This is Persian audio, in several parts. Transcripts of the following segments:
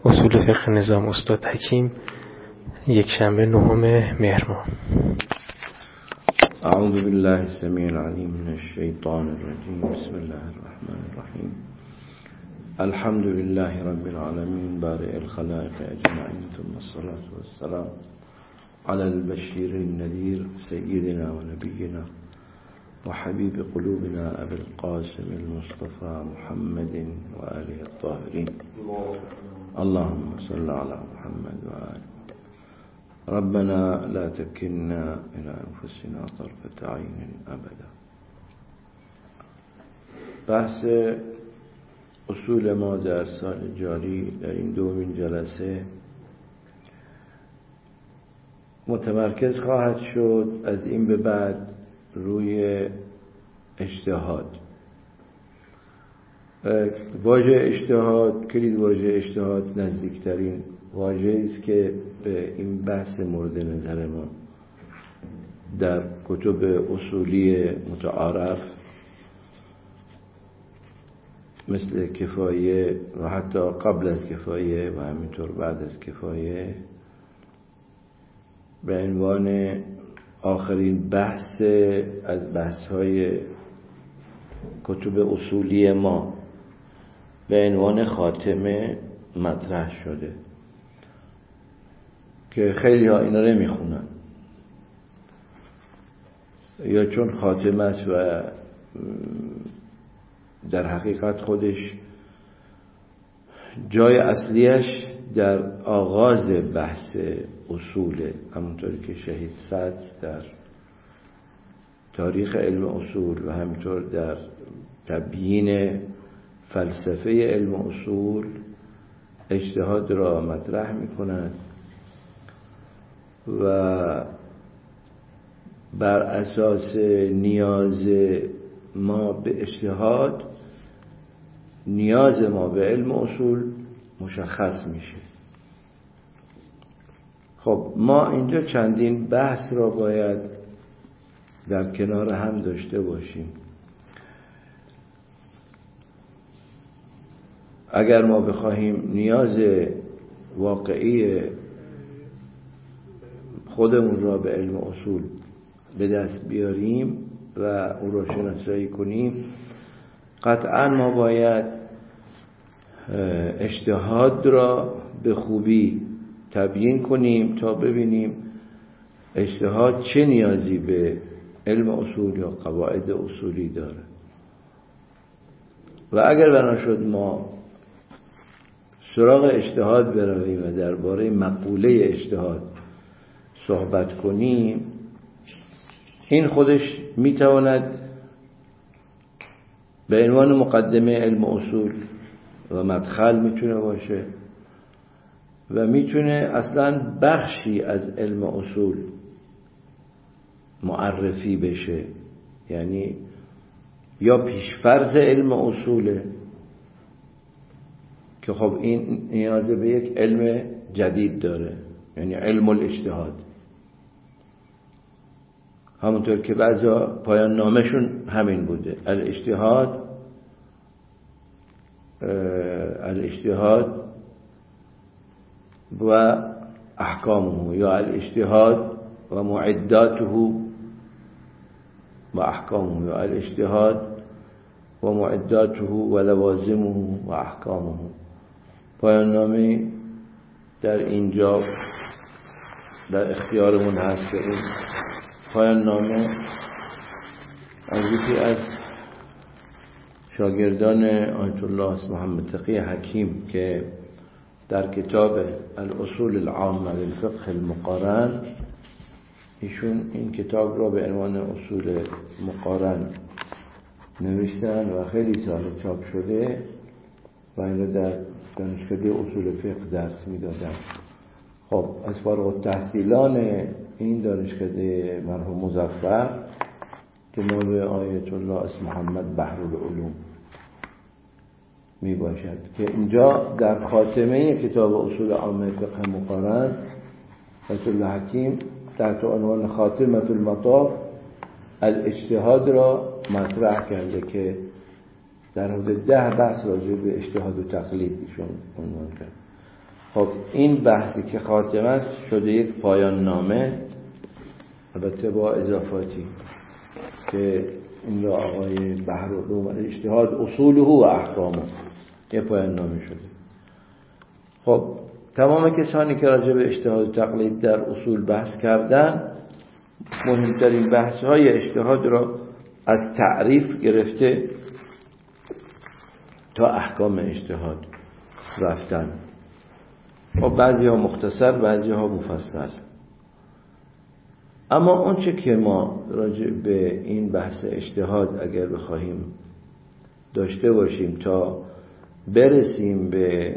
اصول فقه نظام استاد حکیم، یک شنبه 9 مهر ماه. اعوذ بالله السمیع العلیم من الشیطان الرجیم. بسم الله الرحمن الرحیم. الحمد لله رب العالمین بارئ الخلائق اجمعین، ثم الصلاة والسلام على البشیر النذیر سیدنا و نبینا و حبیب قلوبنا ابی القاسم المصطفى محمد و آله الطاهرین. اللهم صل على محمد و آله. ربنا لا تكلنا إلى أنفسنا طرفة عين أبدا. بحث اصول ما در سال جاری در این دومین جلسه متمرکز خواهد شد از این به بعد روی اجتهاد. واژه اجتهاد، کلید واژه اجتهاد نزدیکترین واژه‌ای است که به این بحث مورد نظر ما در کتب اصولی متعارف مثل کفایه و حتی قبل از کفایه و همینطور بعد از کفایه به عنوان آخرین بحث از بحث‌های کتب اصولی ما به عنوان خاتمه مطرح شده که خیلی ها اینا رو نمیخونن، یا چون خاتمه است و در حقیقت خودش جای اصلیش در آغاز بحث اصوله، همونطوری که شهید صدر در تاریخ علم اصول و همینطور در تبیین فلسفه علم اصول اجتهاد را مطرح می‌کند و بر اساس نیاز ما به اجتهاد نیاز ما به علم اصول مشخص میشه. خب ما اینجا چندین بحث را باید در کنار هم داشته باشیم. اگر ما بخواهیم نیاز واقعی خودمون را به علم اصول به دست بیاریم و اون را شناسایی کنیم، قطعا ما باید اجتهاد را به خوبی تبیین کنیم تا ببینیم اجتهاد چه نیازی به علم اصول یا قواعد اصولی داره. و اگر بنا شد ما سراغ اجتهاد برویم و درباره مقوله اجتهاد صحبت کنیم، این خودش میتواند به عنوان مقدمه علم اصول و مدخل میتونه باشه و میتونه اصلا بخشی از علم اصول معرفی بشه، یعنی یا پیشفرض علم اصوله که خب این نیاز به یک علم جدید داره، یعنی علم الاجتهاد. همونطور که بعضا پایان نامشون همین بوده، الاجتهاد و احکامه، یا الاجتهاد و معداته و احکامه، یا الاجتهاد و معداته و لوازمه و احکامه. پایان نامه در اینجا در اختیارمون هست که این پایان نامه از یکی از شاگردان آیت الله محمد تقی حکیم که در کتاب الاصول العامه للفقه المقارن، ایشون این کتاب را به عنوان اصول مقارن نوشتن و خیلی سال چاپ شده و این را در دانشکده اصول فقه درس میدادن. خب از فارغ التحصیلان این دانشکده مرحوم مظفر جناب آیت الله محمد بحرالعلوم می باشد که اینجا در خاتمه کتاب اصول عامه فقه مقارن آیت الله حکیم تحت عنوان خاتمه المطاف الاجتهاد را مطرح کرده که در حدود 10 بحث راجع به اجتهاد و تقلید ایشون عنوان کرد. خب این بحثی که خاتمه است شده یک پایان نامه، البته با اضافاتی که این را آقای بحرالعلوم الاجتهاد اصوله و احکامه یه پایان نامه شده. خب تمام کسانی که راجع به اجتهاد و تقلید در اصول بحث کردن، مهمترین بحث‌های اجتهاد را از تعریف گرفته تا احکام اجتهاد رفتن. خب بعضی ها مختصر، بعضی ها مفصل. اما اون چه که ما راجع به این بحث اجتهاد اگر بخواهیم داشته باشیم تا برسیم به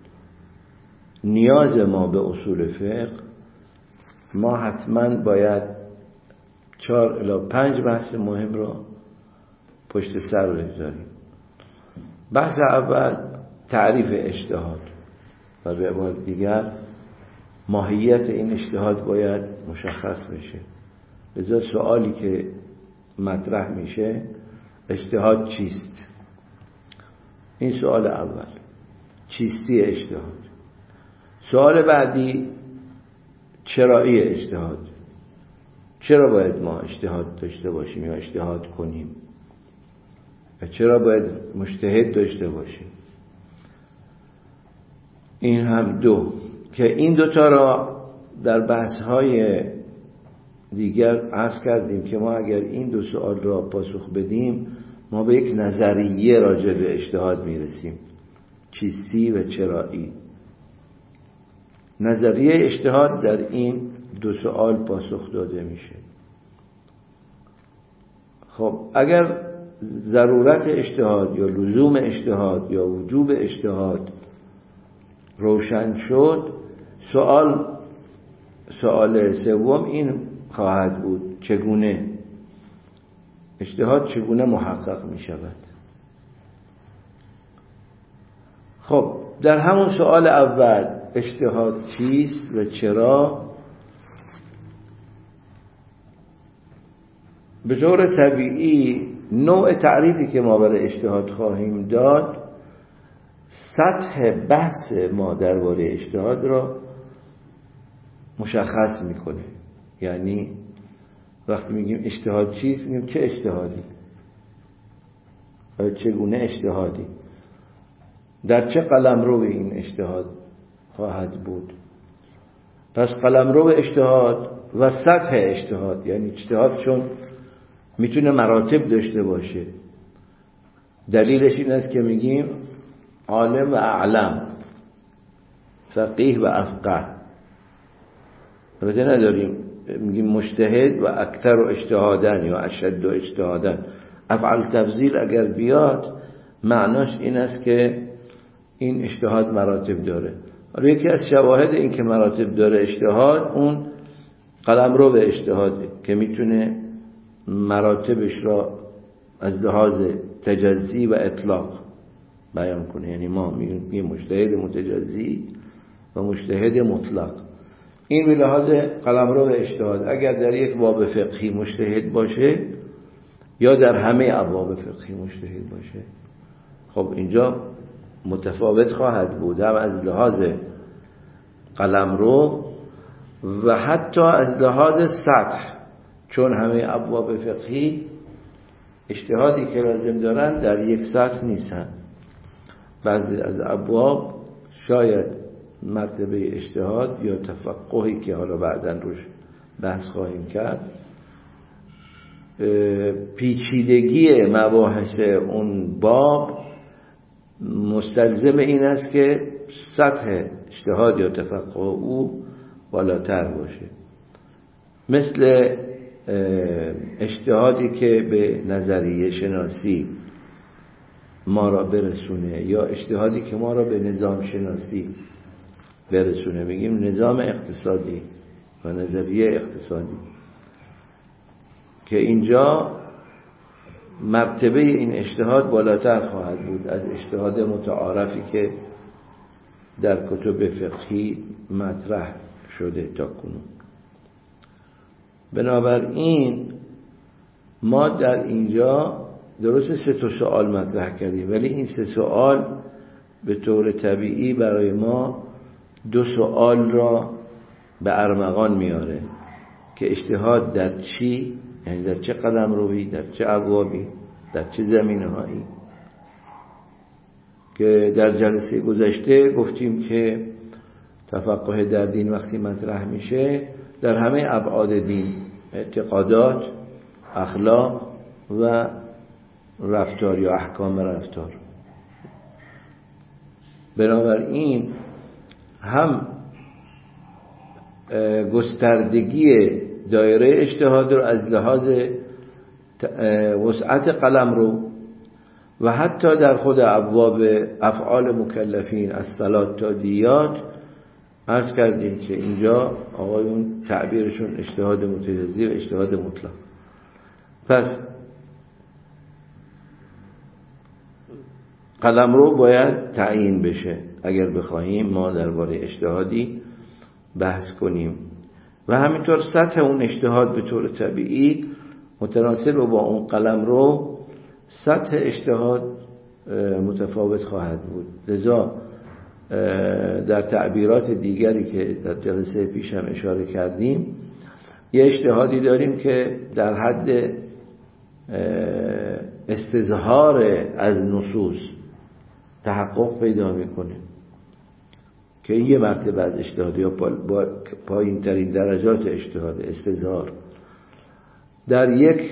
نیاز ما به اصول فقه، ما حتما باید 4 الی 5 بحث مهم را پشت سر بگذاریم. بحث اول تعریف اجتهاد و به عبارت دیگر ماهیت این اجتهاد باید مشخص بشه. لذا سوالی که مطرح میشه اجتهاد چیست؟ این سوال اول، چیستی اجتهاد. سوال بعدی چرایی اجتهاد، چرا باید ما اجتهاد داشته باشیم یا اجتهاد کنیم و چرا باید مجتهد داشته باشیم. این هم دو که این دوتا را در بحث‌های دیگر عرض کردیم که ما اگر این دو سوال را پاسخ بدیم ما به یک نظریه راجع به اجتهاد میرسیم، چیستی و چرایی. نظریه اجتهاد در این دو سوال پاسخ داده میشه. خب اگر ضرورت اجتهاد یا لزوم اجتهاد یا وجوب اجتهاد روشن شد، سوال سوم این خواهد بود چگونه اجتهاد چگونه محقق می شود. خب در همون سوال اول اجتهاد چیست و چرا، به طور طبیعی نوع تعریفی که ما برای اجتهاد خواهیم داد سطح بحث ما درباره اجتهاد را مشخص میکنه. یعنی وقتی میگیم اجتهاد چیست، میگیم چه اجتهادی و چگونه اجتهادی، در چه قلمرو این اجتهاد خواهد بود. پس قلمرو اجتهاد و سطح اجتهاد، یعنی اجتهاد چون میتونه مراتب داشته باشه، دلیلش این است که میگیم عالم و اعلم، فقیه و افقه. البته نداریم میگیم مجتهد و اکثر و اجتهادن یا اشد و اجتهادن. افعال تفضیل اگر بیاد معناش این است که این اجتهاد مراتب داره. حالا یکی از شواهد این که مراتب داره اجتهاد اون قلمرو به اجتهاده که میتونه مراتبش را از لحاظ تجزی و اطلاق بیان کنه. یعنی ما میگیم مجتهد متجزی و مجتهد مطلق. این به لحاظ قلمرو به اجتهاد اگر در یک باب فقهی مجتهد باشه یا در همه ابواب فقهی مجتهد باشه، خب اینجا متفاوت خواهد بود، هم از لحاظ قلمرو و حتی از لحاظ سطح، چون همه ابواب فقهی اجتهادی که لازم دارن در یک سطح نیستن. بعضی از ابواب شاید مرتبه اجتهاد یا تفقهی که حالا بعداً روش بحث خواهیم کرد، پیچیدگی مباحث اون باب مستلزم این است که سطح اجتهاد یا تفقه او بالاتر باشه. مثل اجتهادی که به نظریه شناسی ما را برسونه یا اجتهادی که ما را به نظام شناسی برسونه، میگیم نظام اقتصادی و نظریه اقتصادی، که اینجا مرتبه این اجتهاد بالاتر خواهد بود از اجتهاد متعارفی که در کتب فقهی مطرح شده تا کنون. بنابراین ما در اینجا درست 3 سوال مطرح کردیم، ولی این 3 سوال به طور طبیعی برای ما دو سوال را به ارمغان میاره که اجتهاد در چی، یعنی در چه قلمروی، در چه ابوابی، در چه زمینه‌هایی. که در جلسه گذشته گفتیم که تفقه در دین وقتی مطرح میشه در همه ابعاد دین، اعتقادات، اخلاق و رفتار یا احکام رفتار. بنابراین هم گستردگی دایره اجتهاد رو از لحاظ وسعت قلمرو و حتی در خود ابواب افعال مکلفین از صلات تا دیات عرض کردیم که اینجا آقایون تعبیرشون اجتهاد متجزی و اجتهاد مطلق. پس قلمرو باید تعیین بشه اگر بخواهیم ما درباره اجتهادی بحث کنیم و همینطور سطح اون اجتهاد به طور طبیعی متناسب با اون قلمرو سطح اجتهاد متفاوت خواهد بود. لذا در تعبیرات دیگری که در جلسه پیش هم اشاره کردیم یه اجتهادی داریم که در حد استظهار از نصوص تحقق پیدا میکنه که این یه مرتبه از اجتهاد یا پایین ترین درجات اجتهاد استظهار. در یک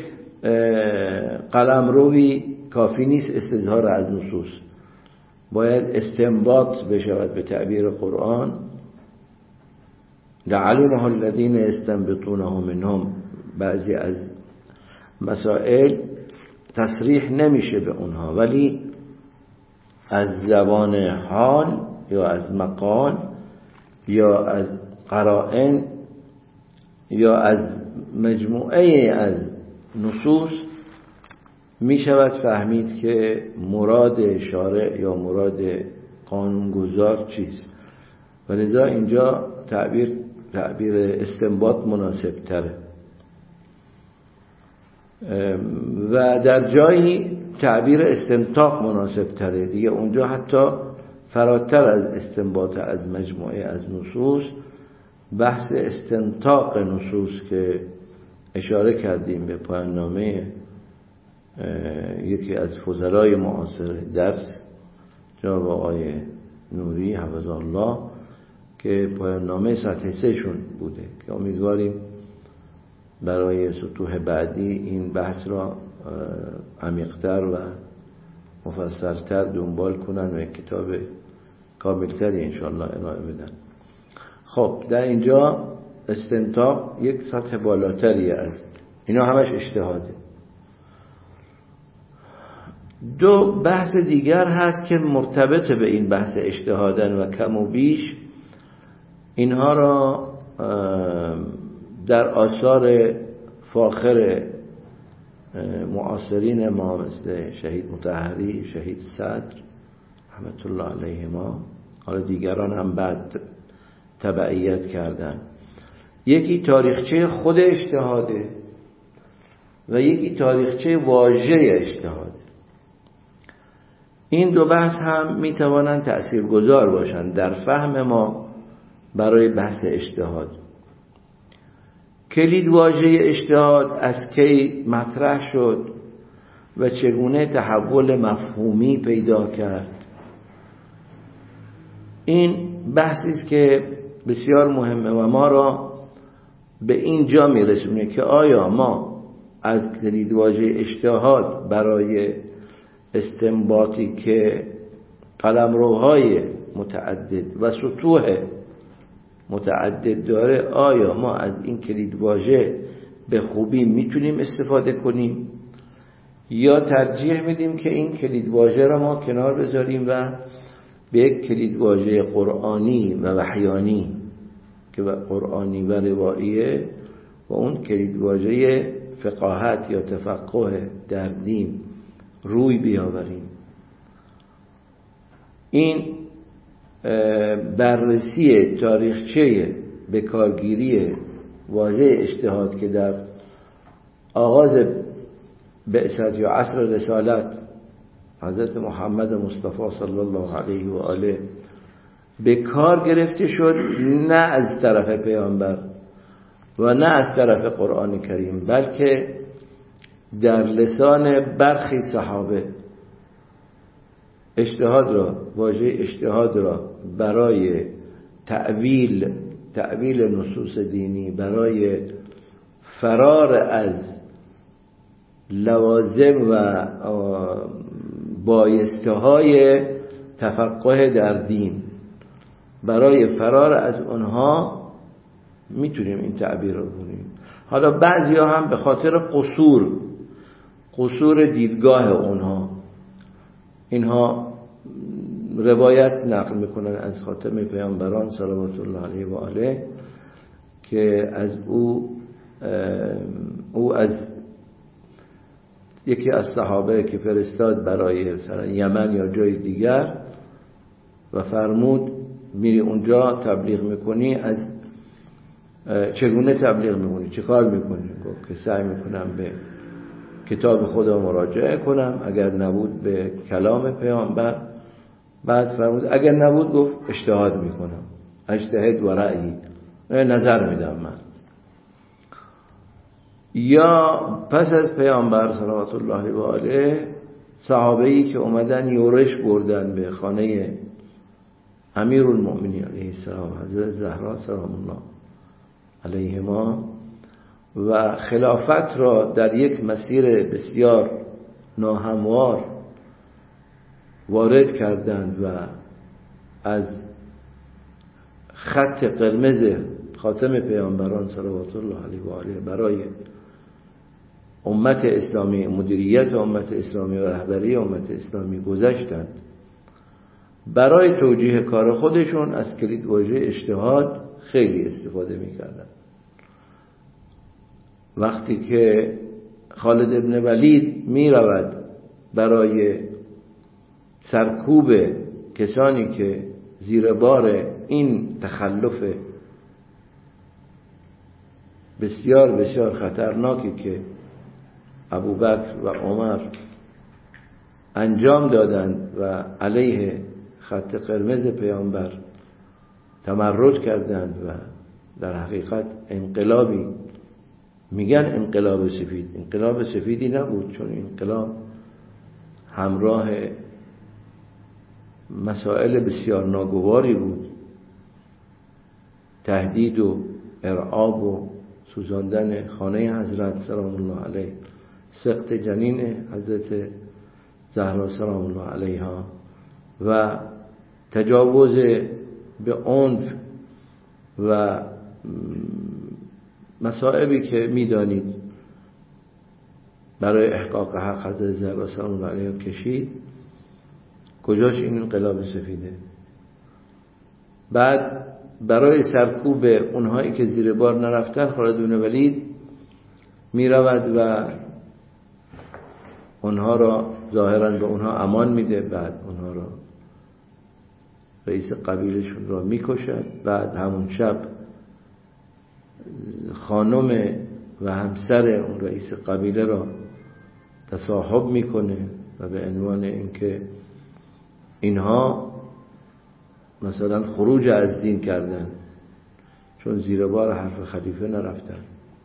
قلمروی کافی نیست استظهار از نصوص، باید استنباط بشود به تعبیر قرآن لعلمه الذین استنبطونه منهم. بعضی از مسائل تصریح نمیشه به اونها ولی از زبان حال یا از مقال یا از قرائن یا از مجموعه از نصوص می شود فهمید که مراد شارع یا مراد قانونگذار چیست و لذا اینجا تعبیر استنباط مناسب تره و در جایی تعبیر استنطاق مناسب تره دیگه. اونجا حتی فراتر از استنباط از مجموعه از نصوص بحث استنطاق نصوص که اشاره کردیم به پایان نامه یکی از فضلای معاصر درس جناب آقای نوری حفظه الله که پایان نامه سطح 3 شون بوده که امیدواریم برای سطوح بعدی این بحث را عمیق‌تر و مفصل‌تر دنبال کنن و کتاب کاملتری انشاءالله ارائه بدن. خب در اینجا استنطاق یک سطح بالاتری از اینا همش اجتهاده. دو بحث دیگر هست که مرتبط به این بحث اجتهادن و کم و بیش اینها را در آثار فاخر معاصرین ما مثل شهید مطهری، شهید صدر رحمت الله علیهما، حالا دیگران هم بعد تبعیت کردن. یکی تاریخچه خود اجتهاده و یکی تاریخچه واژه اجتهاد. این دو بحث هم میتوانند تأثیرگذار باشند در فهم ما برای بحث اجتهاد. کلید واژه اجتهاد از کی مطرح شد و چگونه تحول مفهومی پیدا کرد، این بحثی است که بسیار مهمه و ما را به این جا میرسونه که آیا ما از کلید واژه اجتهاد برای استنباطی که قلمروهای متعدد و سطوح متعدد داره، آیا ما از این کلید واژه به خوبی میتونیم استفاده کنیم یا ترجیح میدیم که این کلید واژه را ما کنار بذاریم و به یک کلید واژه قرآنی و وحیانی که قرآنی و رواییه و اون کلید واژه فقاهت یا تفقه در دین روی بیاوریم. این بررسی تاریخچه به کارگیری واژه اجتهاد که در آغاز بعثت یا عصر رسالت حضرت محمد مصطفی صلی الله علیه و آله به کار گرفته شد، نه از طرف پیامبر و نه از طرف قرآن کریم، بلکه در لسان برخی صحابه واژه اجتهاد را برای تأویل نصوص دینی، برای فرار از لوازم و بایسته‌های تفقه در دین، برای فرار از اونها میتونیم این تعبیر رو کنیم. حالا بعضیا هم به خاطر قصور دیدگاه اونها، اینها روایت نقل میکنن از خاتم پیامبران صلوات الله علیه و آله که از او از یکی از صحابه که فرستاد برای مثلا یمن یا جای دیگر و فرمود میری اونجا تبلیغ میکنی، از چگونه تبلیغ میکنی، چه کار میکنی؟ گفت که سعی میکنم به کتاب خدا مراجعه کنم، اگر نبود به کلام پیامبر. بعد فرمود اگر نبود گفت اجتهاد میکنم، اجتهد و رأیی، نظر میدم من. یا پس از پیامبر صلوات الله و آله صحابه‌ای که اومدن یورش بردن به خانه امیرالمؤمنین علیه السلام، حضرت زهرا سلام الله علیهما، و خلافت را در یک مسیر بسیار ناهموار وارد کردند و از خط قرمز خاتم پیامبران صلوات الله علیه و آله برای امت اسلامی، مدیریت امت اسلامی و رهبری امت اسلامی گذشتند. برای توجیه کار خودشون از کلید واژه اجتهاد خیلی استفاده می‌کردند. وقتی که خالد ابن ولید می‌رود برای سرکوب کسانی که زیر بار این تخلف بسیار بسیار خطرناکی که ابوبکر و عمر انجام دادند و علیه خط قرمز پیامبر تمرد کردند و در حقیقت انقلابی، میگن انقلاب سفید، انقلاب سفیدی نبود، چون انقلاب همراه مسائل بسیار ناگواری بود، تهدید و ارعاب و سوزاندن خانه حضرت سلام الله علیه، سقط جنین حضرت زهرا سلام الله علیها و تجاوز به عنف و مصائبی که میدانید برای احقاق حق حضرت زهرا سلام الله علیها کشید. کجاش این انقلاب سفیده؟ بعد برای سرکوب اونهایی که زیر بار نرفتن خالد بن ولید میرود و اونها را ظاهرا به اونها امان میده، بعد اونها را رئیس قبیلشون را میکشد. بعد همون شب خانم و همسر اون رئیس قبیله را تصاحب میکنه و به عنوان اینکه اینها مثلا خروج از دین کردن چون زیر بار حرف خلیفه نرفتن.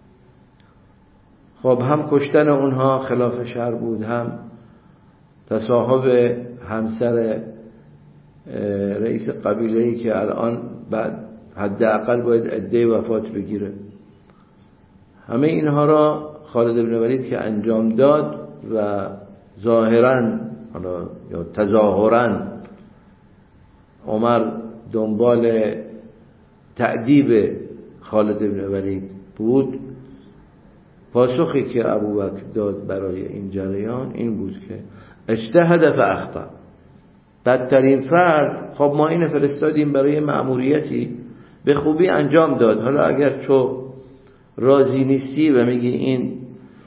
خب هم کشتن اونها خلاف شرع بود، هم تصاحب همسر رئیس قبیله‌ای که الان بعد حداقل باید عده وفات بگیره. همه اینها را خالد بن ولید که انجام داد و ظاهراً یا تظاهراً عمر دنبال تأدیب خالد بن ولید بود، پاسخی که ابوبکر داد برای این جریان این بود که اجتهد فاخطا. بدترین فرض، خب ما این فرستادیم برای مأموریتی، به خوبی انجام داد، حالا اگر تو راضی نیستی و میگی این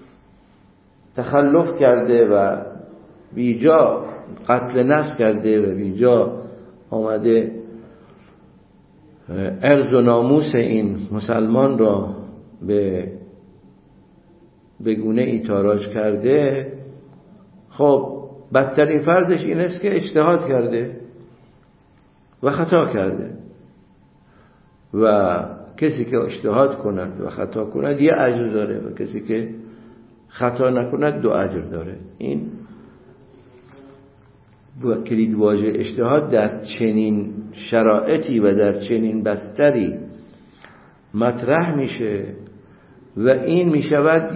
تخلف کرده و بیجا قتل نفس کرده و بیجا آمده عرض و ناموس این مسلمان را به گونه ای تاراج کرده، خب بدترین فرضش این است که اجتهاد کرده. و خطا کرده و کسی که اجتهاد کند و خطا کند یه اجر داره و کسی که خطا نکند 2 اجر داره. این کلید واژه اجتهاد در چنین شرایطی و در چنین بستری مطرح میشه و این میشود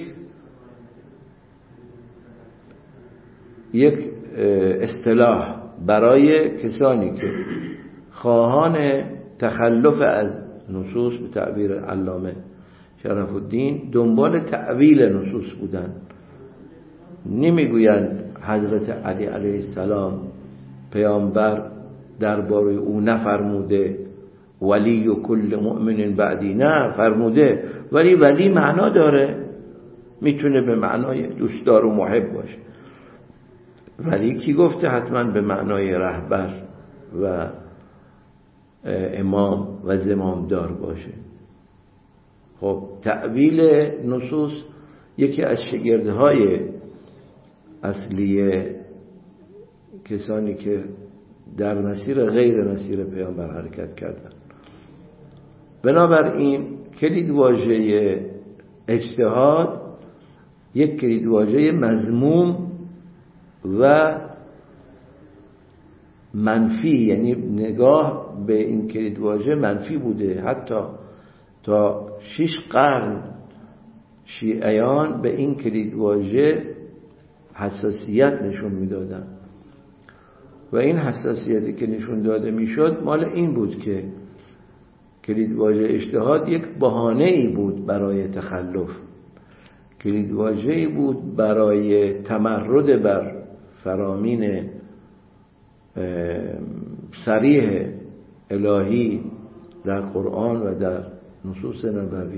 یک اصطلاح برای کسانی که خواهان تخلف از نصوص، به تعبیر علامه شرف الدین دنبال تعویل نصوص بودن. نمیگویند حضرت علی علیه السلام پیامبر درباره او نفرموده ولی و کل مؤمن بعدی، نه فرموده، ولی ولی معنا داره، میتونه به معنای دوستدار و محب باشه. ولی کی گفته حتما به معنای رهبر و امام و زمامدار باشه؟ خب تعویل نصوص یکی از شگردهای اصلی کسانی که در مسیر غیر مسیر پیامبر حرکت کردن. بنابراین کلید واژه اجتهاد یک کلید واژه مذموم و منفی، یعنی نگاه به این کلید واژه منفی بوده. حتی تا 6 قرن شیعیان به این کلید واژه حساسیت نشون میدادن و این حساسیتی که نشون داده میشد مال این بود که کلید واژه اجتهاد یک بهانه‌ای بود برای تخلف، کلید واژه‌ای بود برای تمرد بر فرامین صریح الهی در قرآن و در نصوص نبوی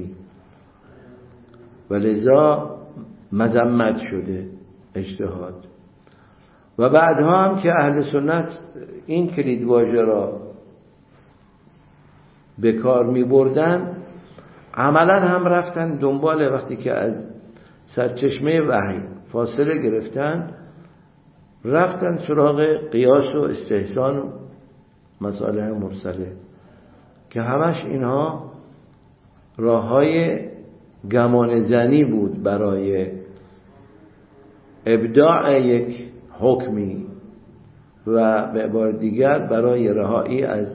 و لذا مذمت شده اجتهاد. و بعدها هم که اهل سنت این کلید واژه را به کار می بردن، عملا هم رفتن دنبال، وقتی که از سرچشمه وحی فاصله گرفتن، رفتن سراغ قیاس و استحسان و مصالح مرسله که همش اینها راههای گمان زنی بود برای ابداع یک حکمی و به عبارت دیگر برای رهایی از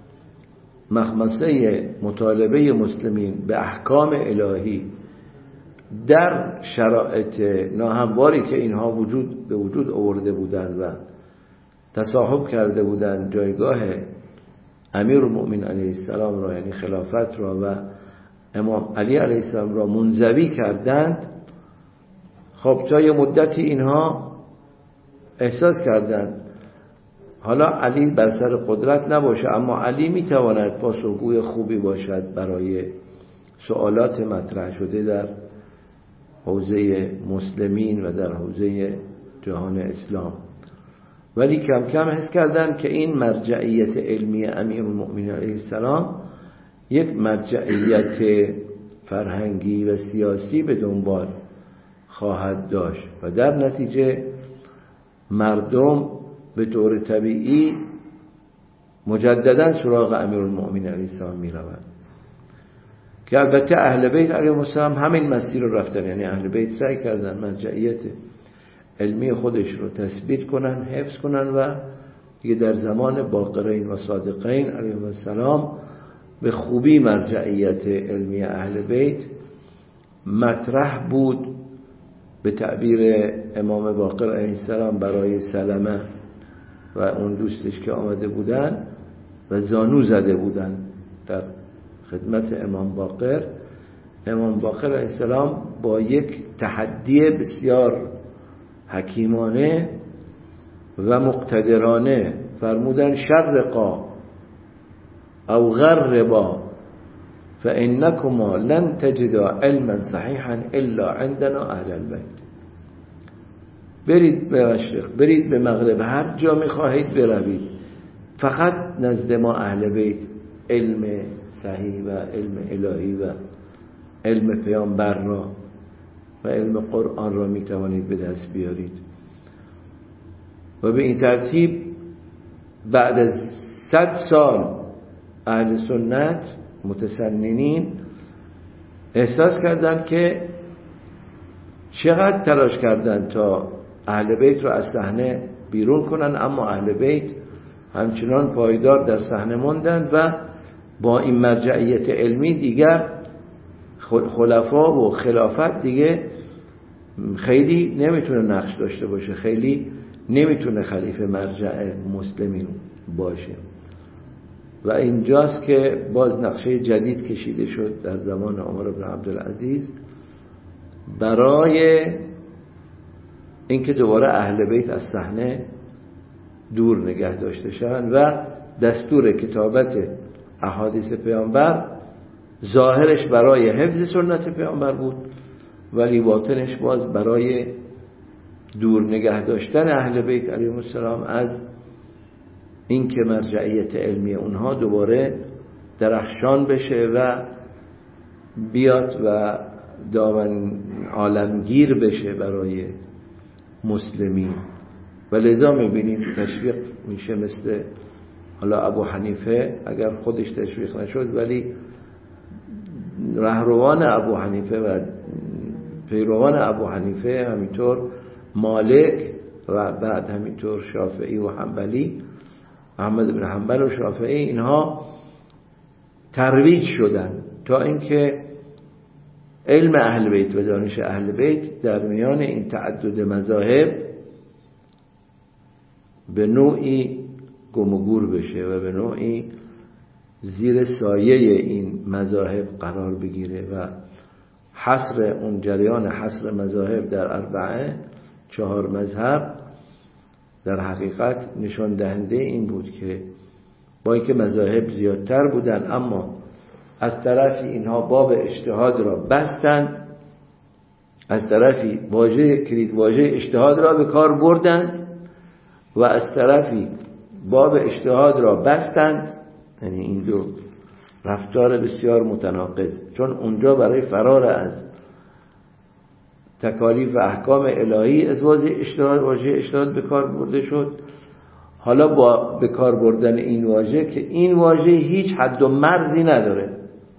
مخمسه مطالبه مسلمین به احکام الهی در شرایط ناهمواری که اینها به وجود آورده بودند و تصاحب کرده بودند جایگاه امیرالمؤمنین علیه السلام را، یعنی خلافت را، و امام علی علیه السلام را منزوی کردند. خب تا یه مدتی اینها احساس کردند حالا علی بر سر قدرت نباشه، اما علی میتواند پاسخگوی خوبی باشد برای سوالات مطرح شده در حوزه مسلمین و در حوزه جهان اسلام. ولی کم کم حس کردند که این مرجعیت علمی امیرالمؤمنین علیه السلام یک مرجعیت فرهنگی و سیاسی به دنبال خواهد داشت و در نتیجه مردم به طور طبیعی مجددا سراغ امیرالمؤمنین علیه السلام می روند، که البته اهل بیت علیهم السلام همین مسیر رو رفتن. یعنی اهل بیت سعی کردن مرجعیت علمی خودش رو تثبیت کنن، حفظ کنن و دیگه در زمان باقرین و صادقین علیهم السلام به خوبی مرجعیت علمی اهل بیت مطرح بود. به تعبیر امام باقر علیه السلام برای سلمه و اون دوستش که آمده بودن و زانو زده بودن در خدمت امام باقر، امام باقر علیه السلام با یک تحدی بسیار حکیمانه و مقتدرانه فرمودن شرقا او غربا فانکما لن تجدا علما صحیحا الا عندنا اهل البیت. برید به مشرق، برید به مغرب، هر جا میخواهید بروید، فقط نزد ما اهل بیت علم صحیح و علم الهی و علم پیامبر را و علم قرآن را میتوانید به دست بیارید. و به این ترتیب بعد از 100 سال اهل سنت متسننین احساس کردن که چقدر تلاش کردن تا اهل بیت رو از صحنه بیرون کنن، اما اهل بیت همچنان پایدار در صحنه موندند و با این مرجعیت علمی دیگر خلفا و خلافت دیگه خیلی نمیتونه نقش داشته باشه، خیلی نمیتونه خلیفه مرجع مسلمین باشه. و اینجاست که باز نقشه جدید کشیده شد در زمان عمر بن عبدالعزیز برای اینکه دوباره اهل بیت از صحنه دور نگه داشته شوند و دستور کتابت احادیث پیامبر ظاهرش برای حفظ سنت پیامبر بود، ولی باطنش باز برای دور نگه داشتن اهل بیت علیهم السلام از اینکه مرجعیت علمی اونها دوباره درخشان بشه و بیاد و دامن عالمگیر بشه برای مسلمین. و لذا میبینیم تشویق میشه مثل حالا ابو حنیفه، اگر خودش تشویق نشد ولی رهروان ابو حنیفه و پیروان ابو حنیفه، همینطور مالک و بعد همینطور شافعی و حنبلی، احمد بن حنبل و شافعی، اینها ترویج شدن تا اینکه علم اهل بیت و دانش اهل بیت در میان این تعدد مذاهب به نوعی گم و گور بشه و به نوعی زیر سایه این مذاهب قرار بگیره و حصر اون جریان حصر مذاهب در 4 مذهب در حقیقت نشان دهنده این بود که با اینکه مذاهب زیادتر بودن اما از طرفی اینها باب اجتهاد را بستند، از طرفی کلید واژه اجتهاد را به کار بردند و از طرفی باب اجتهاد را بستند. یعنی این دو رفتار بسیار متناقض، چون اونجا برای فرار از تکالیف و احکام الهی از واژه اجتهاد به کار برده شد. حالا با به کار بردن این واژه که این واژه هیچ حد و مرزی نداره،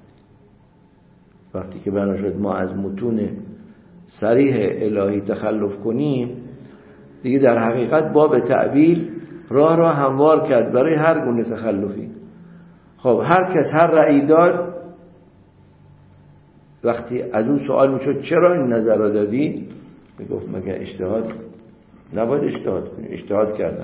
وقتی که بنا شد ما از متون صریح الهی تخلف کنیم دیگه در حقیقت باب تعبیل راه را هموار کرد برای هر گونه تخلفی. خب هر کس هر رأی داد، وقتی از اون سوال میشد چرا این نظر را دادی، میگفت مگه اجتهاد نباید اجتهاد کنی؟ اجتهاد کردم،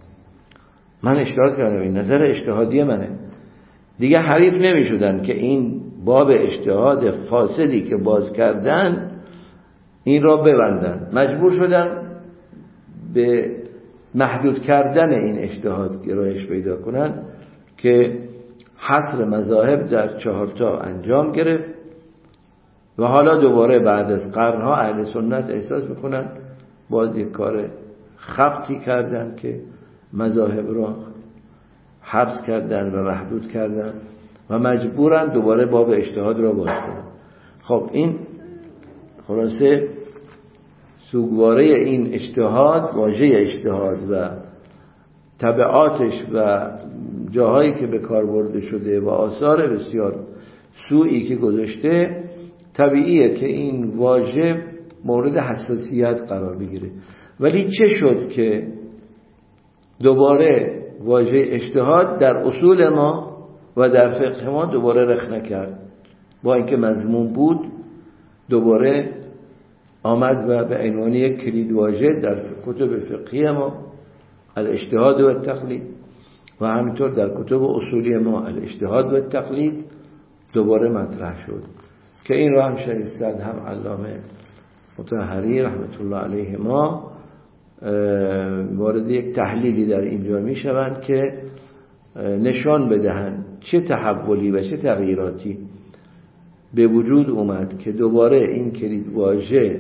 من اجتهاد کردم، این نظر اجتهادی منه. دیگه حریف نمیشدن که این باب اجتهاد فاسدی که باز کردن این را ببندن، مجبور شدن به محدود کردن این اجتهاد گرایش پیدا کنن که حصر مذاهب در 4 انجام گرفت. و حالا دوباره بعد از قرنها اهل سنت احساس میکنن باز یک کار خبطی کردن که مذاهب را حبس کردن و محدود کردن و مجبورن دوباره باب اجتهاد را باز کنن. خب این خلاصه سوگواره این اجتهاد، واژه اجتهاد و تبعاتش و جاهایی که به کار برده شده و آثار بسیار سوئی که گذاشته، طبیعیه که این واژه مورد حساسیت قرار بگیره. ولی چه شد که دوباره واژه اجتهاد در اصول ما و در فقه ما دوباره رخ نکرد؟ با اینکه مضمون بود دوباره آمد و به عنوان یک کلید واژه در کتب فقهی ما الاجتهاد و التقلید و همینطور در کتب اصولی ما الاجتهاد و التقلید دوباره مطرح شد که این را هم شریستن هم علامه مطهری رحمت الله علیه ما وارد یک تحلیلی در اینجا می شوند که نشان بدهند چه تحولی و چه تغییراتی به وجود اومد که دوباره این کلید واژه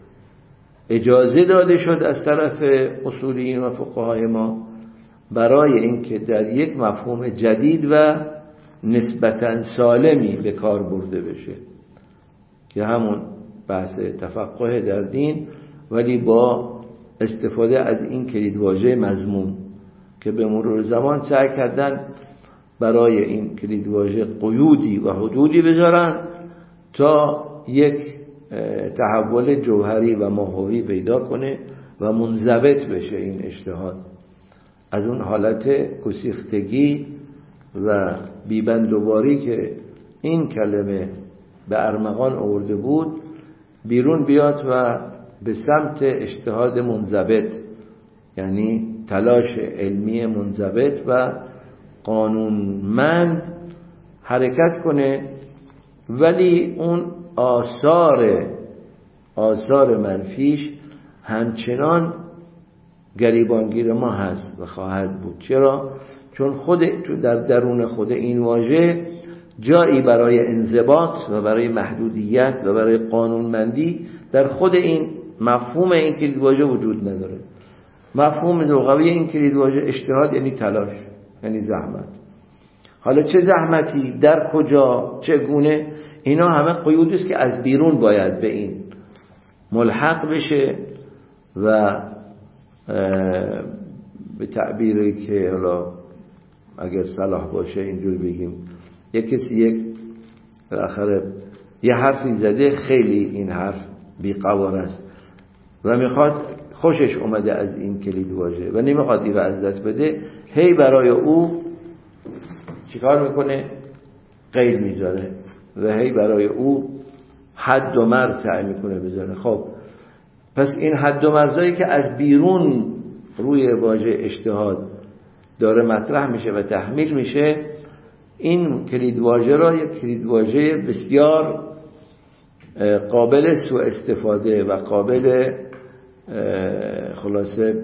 اجازه داده شد از طرف اصولیین و فقهای ما برای اینکه در یک مفهوم جدید و نسبتاً سالمی به کار برده بشه که همون بحث تفقه در دین، ولی با استفاده از این کلید واژه مضمون که به مرور زمان سعی کردن برای این کلیدواژه قیودی و حدودی بذارن تا یک تحول جوهری و ماهوی پیدا کنه و منضبط بشه این اجتهاد، از اون حالت گسیختگی و بیبندوباری که این کلمه به ارمغان آورده بود بیرون بیاد و به سمت اجتهاد منضبط، یعنی تلاش علمی منضبط و قانونمند حرکت کنه، ولی اون آثار منفیش همچنان گریبانگیر ما هست و خواهد بود. چرا؟ چون در درون خود این واژه جایی برای انضباط و برای محدودیت و برای قانونمندی در خود این مفهوم این کلیدواژه وجود نداره. مفهوم لغوی این کلیدواژه اجتهاد یعنی تلاش، یعنی زحمت. حالا چه زحمتی، در کجا، چگونه، اینا همه قیودی است که از بیرون باید به این ملحق بشه و به تعبیری که حالا اگر صلاح باشه اینجور بگیم، یک کسی بالاخره یه حرفی زده، خیلی این حرف بی‌قوار است و میخواد، خوشش اومده از این کلیدواژه و نمیخواد این رو از دست بده، هی برای او چیکار میکنه؟ قید میذاره و هی برای او حد و مرز سعی میکنه بذاره. خب پس این حد و مرزایی که از بیرون روی واژه اجتهاد داره مطرح میشه و تحمیل میشه، این کلیدواژه را یک کلیدواژه بسیار قابل سوء استفاده و قابل خلاصه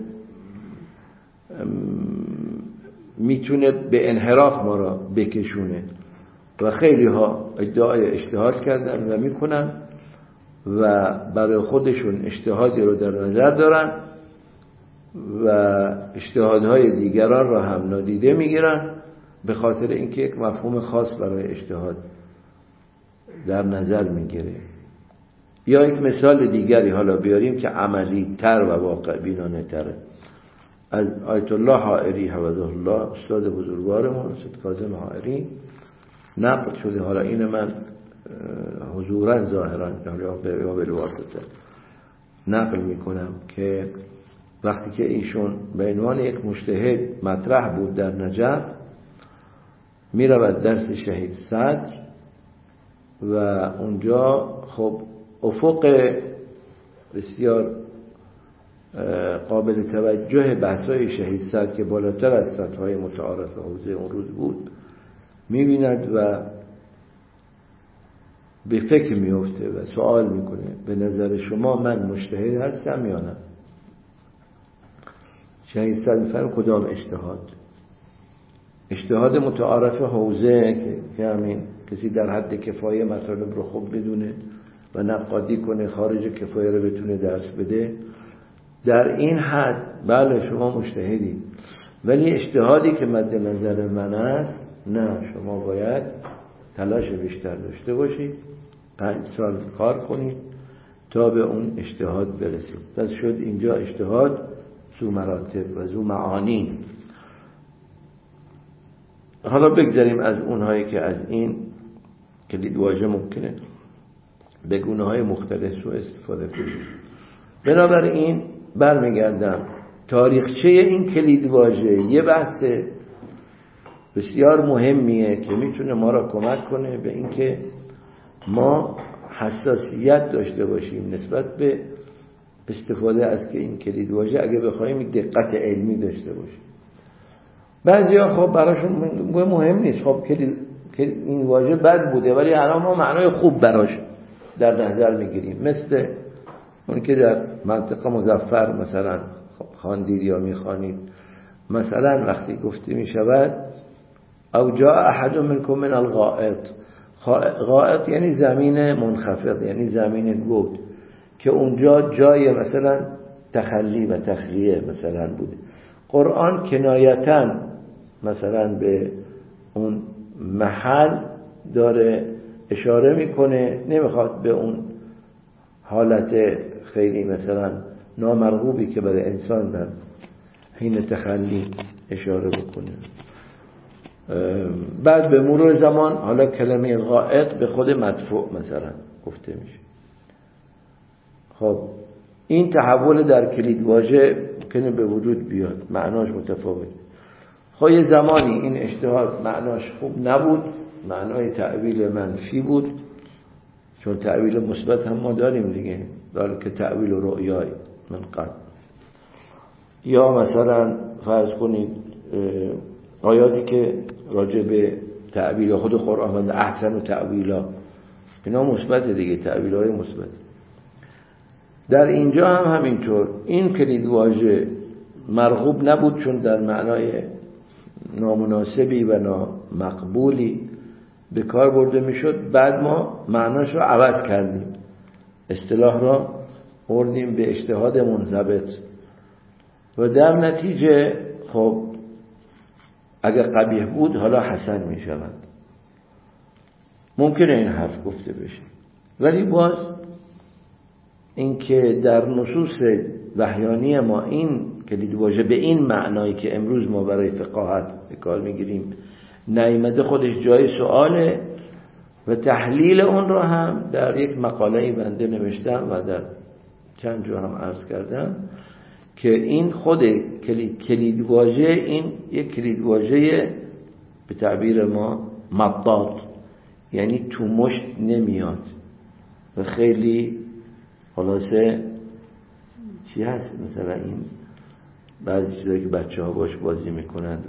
میتونه به انحراف ما را بکشونه و خیلی ها ادعای اجتهاد کردن و میکنن و برای خودشون اجتهادی رو در نظر دارن و اجتهادهای دیگران را هم نادیده میگیرن به خاطر اینکه یک مفهوم خاص برای اجتهاد در نظر میگیره. یا یک مثال دیگری حالا بیاریم که عملی تر و واقع بینانه تره. از آیت الله حائری حفظه الله، استاد بزرگوارمون استاد کاظم حائری نقل شده، حالا این من حضورا ظاهرا یا به واسطه نقل میکنم که وقتی که ایشون به عنوان یک مجتهد مطرح بود در نجف، میرود درس شهید صدر و اونجا خب افق بسیار قابل توجه بحثای شهید صدر که بالاتر از سطح‌های متعارف حوزه اون روز بود میبیند و به فکر میفته و سوال میکنه به نظر شما من مجتهد هستم یا نه؟ شهید صدر میفرماید کدام اجتهاد متعارف حوزه که همین کسی در حد کفایه مطالب رو خوب بدونه و نقادی کنه، خارج کفایه رو بتونه درس بده، در این حد بله شما مجتهدی، ولی اجتهادی که مد نظر من است نه، شما باید تلاش بیشتر داشته باشید، 5 سال کار کنید تا به اون اجتهاد برسید. پس شد اینجا اجتهاد ذو مراتب و ذو معانی. حالا بگذاریم از اونهایی که از این کلیدواژه ممکنه به گونه‌های مختلف سوء استفاده کنید. بنابراین برمیگردم تاریخچه این کلیدواژه یه بحث بسیار مهمیه که میتونه ما را کمک کنه به اینکه ما حساسیت داشته باشیم نسبت به استفاده از که این کلیدواژه اگه بخوایم دقت علمی داشته باشیم. بعضیا خب براشون مهم نیست، خب این واژه بد بوده ولی الان ما معنای خوب براش در نظر میگیریم، مثل اون که در منطقه مظفر مثلا خواندید یا میخوانید، مثلا وقتی گفته میشود او جاء احد منکم من الغائط، غائط یعنی زمین منخفض، یعنی زمین گود که اونجا جای مثلا تخلی و تخلیه مثلا بوده. قرآن کنایتاً مثلا به اون محل داره اشاره میکنه، نمیخواد به اون حالت خیلی مثلا نامرغوبی که برای انسان در حین تخلی اشاره بکنه. بعد به مرور زمان حالا کلمه غائط به خود مدفوع مثلا گفته میشه. خب این تحول در کلیدواژه ممکنه به وجود بیاد، معناش متفاوت. خب یه زمانی این اجتهاد معناش خوب نبود، معنای تأویل منفی بود، چون تأویل مثبت هم ما داریم دیگه، داره که تأویل رؤیای من قبل. یا مثلا فرض کنید آیاتی که راجع به تأویل خود قرآن احسن و تأویلا، اینا مثبت دیگه، تأویل‌های مثبت. در اینجا هم همینطور این کلیدواژه مرغوب نبود، چون در معنای نامناسبی و نامقبولی به کار برده میشد. بعد ما معناش رو عوض کردیم، اصطلاح را بردیم به اجتهاد منضبط و در نتیجه خب اگر قبیح بود حالا حسن می شود. ممکنه این حرف گفته بشه، ولی باز اینکه در نصوص وحیانی ما این کلیدواژه به این معنایی که امروز ما برای فقاهت به کار میگیریم نیامده، خودش جای سؤاله و تحلیل اون رو هم در یک مقاله بنده نوشتم و در چند جا هم عرض کردم که این خود کلیدواژه این یک کلیدواژه به تعبیر ما مطاط، یعنی تو مشت نمیاد و خیلی خلاصه چی هست، مثلا این بعضی چیزایی که بچه ها باش بازی میکنند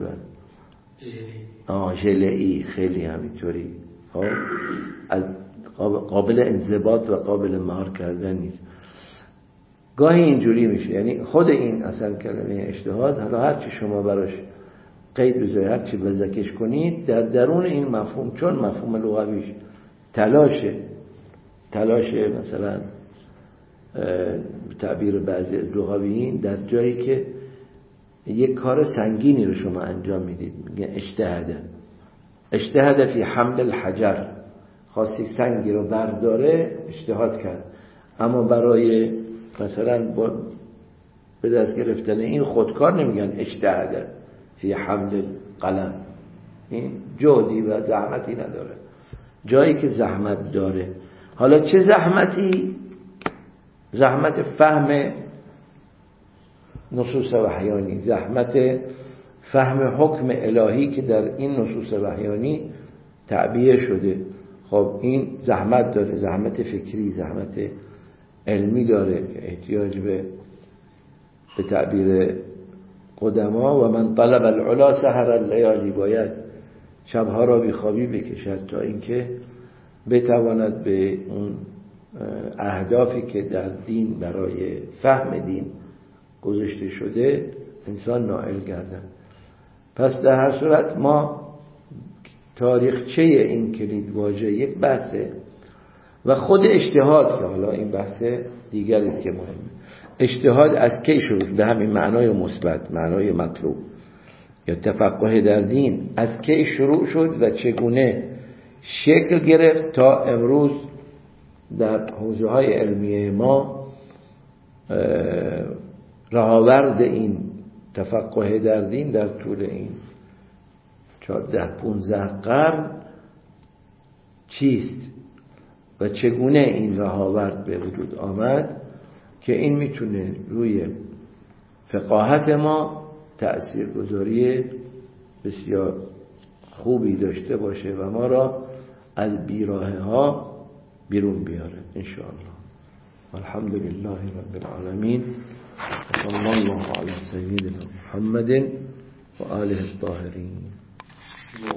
و ژله‌ای خیلی همینطوری از قابل انضباط و قابل مهار کردن نیست. گاهی اینجوری میشه، یعنی خود این اصلا کلمه اجتهاد، حالا هرچی شما براش قید بذارید، هرچی بزکش کنید، در درون این مفهوم، چون مفهوم لغویش تلاشه مثلا تعبیر بعضی از لغویین، در جایی که یک کار سنگینی رو شما انجام میدید میگن اجتهد فی حمل الحجر، خواستی سنگی رو برداره اجتهاد کرد. اما برای مثلا به دست گرفتن این خودکار نمیگن اجتهد فی حمل قلم، این جهدی و زحمتی نداره. جایی که زحمت داره، حالا چه زحمتی؟ زحمت فهم نصوص وحیانی، زحمت فهم حکم الهی که در این نصوص وحیانی تعبیه شده. خب این زحمت داره، زحمت فکری، زحمت علمی داره که احتیاج به تعبیر قدما و من طلب العلا سهر اللیالی، باید شبها را بیخوابی بکشد تا اینکه بتواند به اون اهدافی که در دین برای فهم دین گذاشته شده انسان نائل گردد. پس در هر صورت ما تاریخچه این کلیدواژه یک بحثه و خود اجتهاد که حالا این بحث دیگری است که مهمه. اجتهاد از کی شروع؟ به همین معنای مثبت، معنای مطلوب یا تفقه در دین، از کی شروع شد و چگونه شکل گرفت تا امروز در حوزه‌های علمیه ما رهاورد این تفقه در دین در طول این 14-15 قرن چیست و چگونه این رهاورد به وجود آمد که این میتونه روی فقاهت ما تأثیرگذاری بسیار خوبی داشته باشه و ما را از بیراهه ها بیرون بیاره ان شاء الله. الحمد لله رب العالمین و صلی الله علی سیدنا محمد و آله الطاهرین.